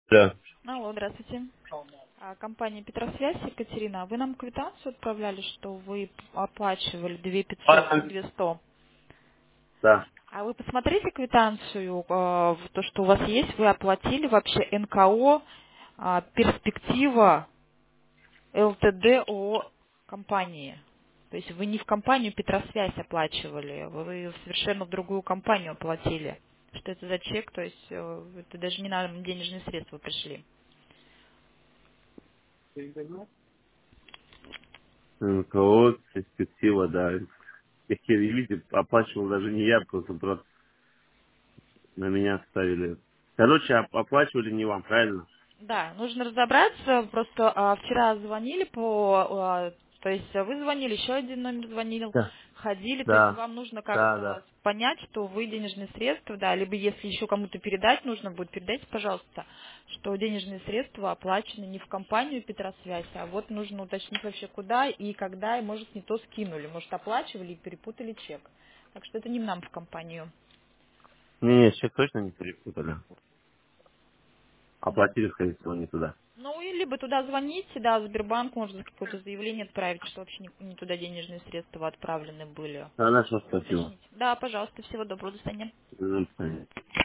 Да. Алло, здравствуйте. Компания Петросвязь, Екатерина. Вы нам квитанцию отправляли, что вы оплачивали 2500 и 200. Да. А вы посмотрите квитанцию, то, что у вас есть, вы оплатили вообще НКО «Перспектива» ЛТД ООО компании. То есть вы не в компанию Петросвязь оплачивали, вы совершенно в другую компанию оплатили. Что это за чек? То есть это даже не на денежные средства пришли. НКО, перспектива, да. Если видите, оплачивал даже не я, просто на меня ставили. Короче, оплачивали не вам, правильно? Да, нужно разобраться. Просто вчера звонили то есть вы звонили, еще один номер звонил, Да. ходили, то есть Да. вам нужно Да, как-то да. понять, что вы денежные средства, да, либо если еще кому-то передать нужно будет, передайте, пожалуйста, что денежные средства оплачены не в компанию Петросвязь, а вот нужно уточнить вообще куда и когда, и может не то скинули, может оплачивали и перепутали чек. Так что это не нам в компанию. Не, чек точно не перепутали. Ну, Оплатили, скорее всего, не туда. Ну, и либо туда звоните, да, в Сбербанк, может, какое-то заявление отправить, что вообще не туда денежные средства отправлены были. Хорошо, спасибо. Уточните. Да, пожалуйста, всего доброго, до свидания. До свидания.